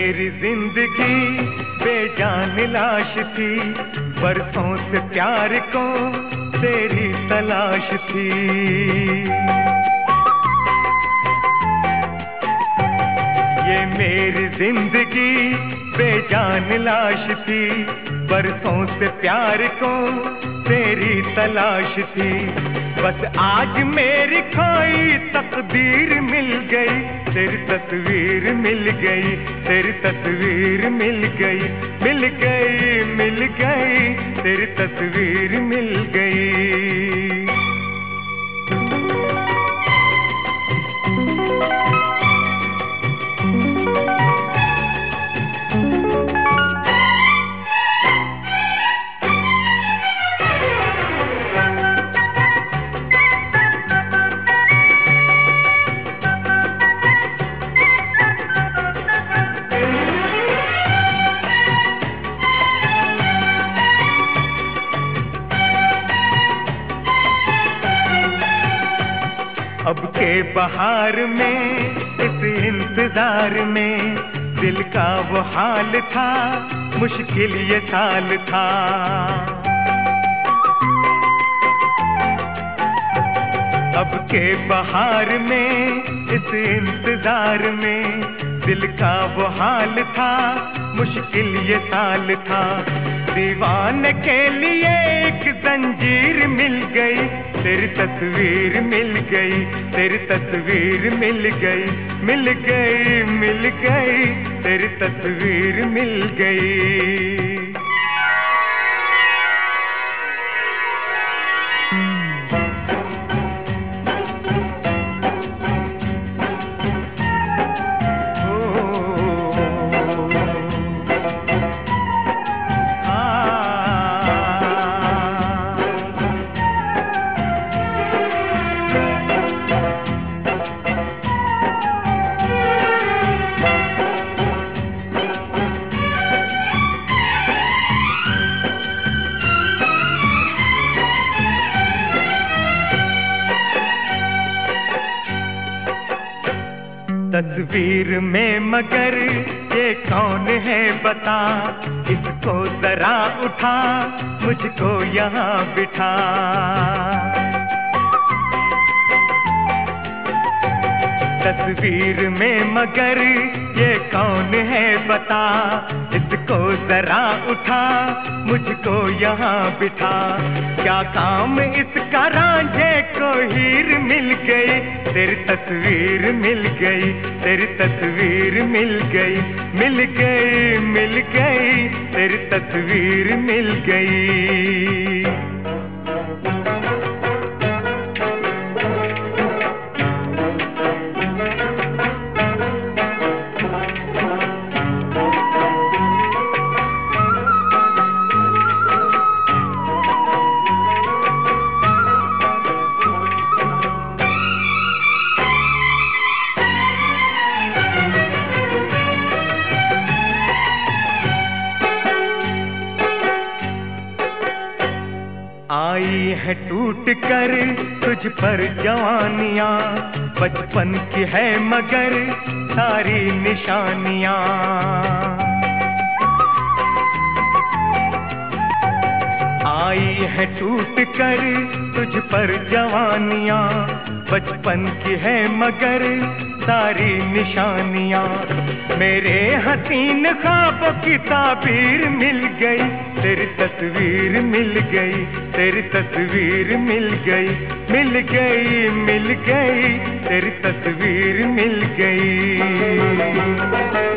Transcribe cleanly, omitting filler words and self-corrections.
मेरी जिंदगी बेजान लाश थी, बरसों से प्यार को तेरी तलाश थी। ये मेरी जिंदगी बेजान लाश थी, बरसों से प्यार को तेरी तलाश थी। बस आज मेरी खोई तकदीर मिल गई, तेरी तस्वीर मिल गई, तेरी तस्वीर मिल गई, मिल गई, मिल गई, तेरी तस्वीर मिल गई। अब के बहार में इस इंतजार में दिल का वो हाल था, मुश्किल ये साल था। अब के बहार में इस इंतजार में दिल का वो हाल था, मुश्किल ये साल था। दीवाने के लिए एक जंजीर मिल गई, तेरी तस्वीर मिल गई, तेरी तस्वीर मिल गई, मिल गई, मिल गई, तेरी तस्वीर मिल गई। तस्वीर में मगर ये कौन है बता, इसको जरा उठा, मुझको यहाँ बिठा। तस्वीर में मगर ये कौन है बता, इसको जरा उठा, मुझको यहाँ बिठा। क्या काम इसका, रांझे को हीर मिल गई, तेरी तस्वीर मिल गई, तेरी तस्वीर मिल गई, मिल गई, मिल गई, तेरी तस्वीर मिल गई। आई है टूट कर तुझ पर जवानियां, बचपन की है मगर सारी निशानियां। आई है टूट कर तुझ पर जवानियां, बचपन की है मगर सारी निशानियां। मेरे हसीन ख्वाबों की ताबीर मिल गई, तेरी तस्वीर मिल गई, तेरी तस्वीर मिल गई, मिल गई, मिल गई, तेरी तस्वीर मिल गई।